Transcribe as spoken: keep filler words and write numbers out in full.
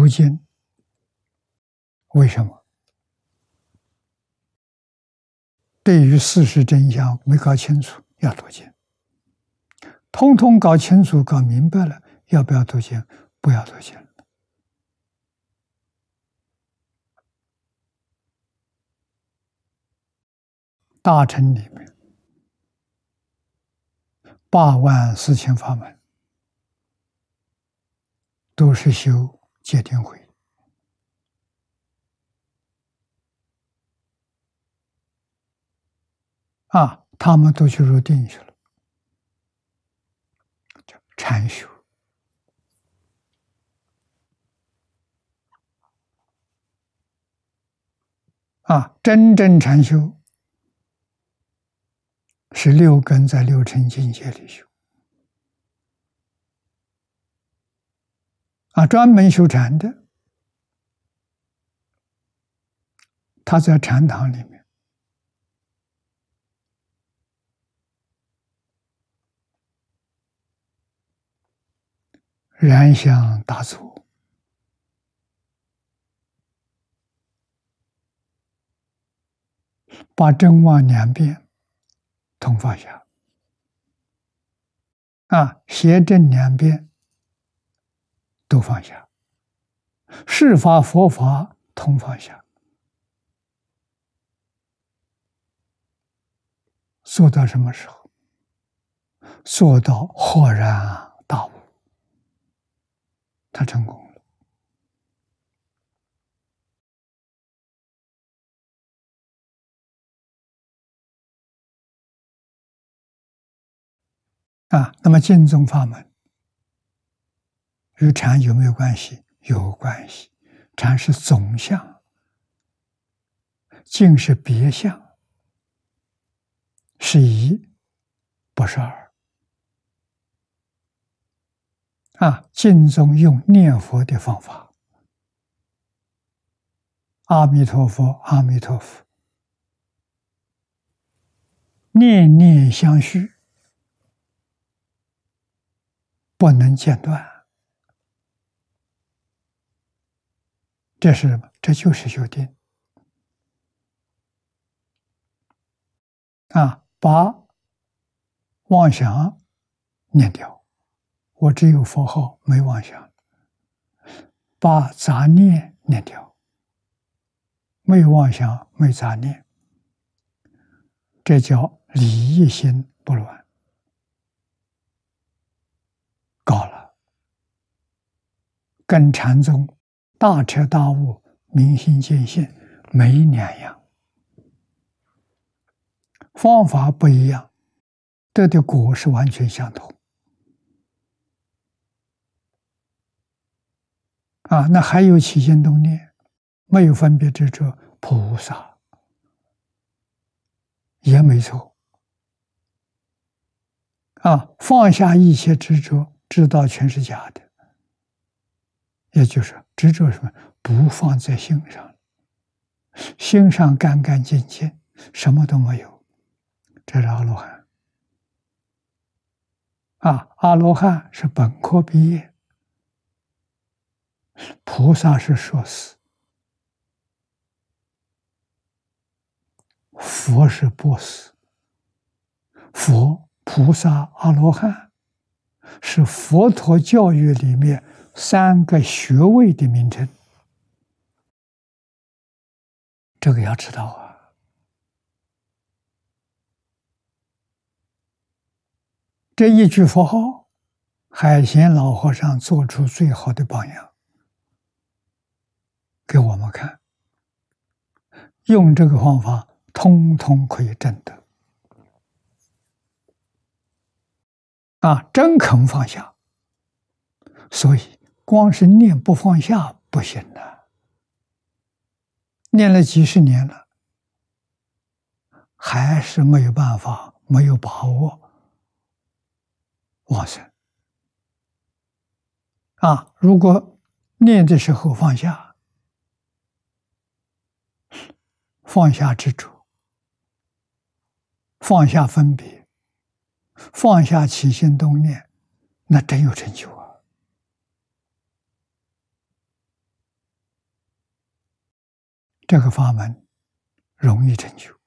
读经，为什么？对于事实真相没搞清楚，要读经；通通搞清楚、搞明白了，要不要读经？不要读经。大乘里面八万四千法门，都是修戒定慧。啊，他们都去入定去了，叫禅修。啊，真正禅修是六根在六尘境界里修。啊，专门修禅的，他在禅堂里面，燃香打坐，把真妄两遍通放下，啊，邪正两遍都放下，是法佛法通放下，做到什么时候？做到豁然大悟，他成功了。啊，那么净宗法门与禅有没有关系？有关系。禅是总相，净是别相，是一，不是二。啊，净宗用念佛的方法，阿弥陀佛，阿弥陀佛，念念相续，不能间断。这是什么？这就是修定。啊，把妄想念掉，我只有佛号，没妄想；把杂念念掉，没有妄想，没杂念，这叫理一心不乱，高了，跟禅宗大彻大悟、明心见性没两样。方法不一样，得的果是完全相同。啊，那还有起心动念，没有分别执着，菩萨也没错。啊，放下一切执着，知道全是假的，也就是执着什么？不放在心上，心上干干净净，什么都没有，这是阿罗汉。啊，阿罗汉是本科毕业，菩萨是硕士，佛是博士。佛、菩萨、阿罗汉是佛陀教育里面三个学位的名称，这个要知道啊。这一句佛号，海贤老和尚做出最好的榜样给我们看，用这个方法通通可以证得。啊，真肯放下，所以光是念不放下不行的，念了几十年了，还是没有办法，没有把握往生。啊，如果念的时候放下，放下执着，放下分别，放下起心动念，那真有成就啊！ 这个法门容易成就。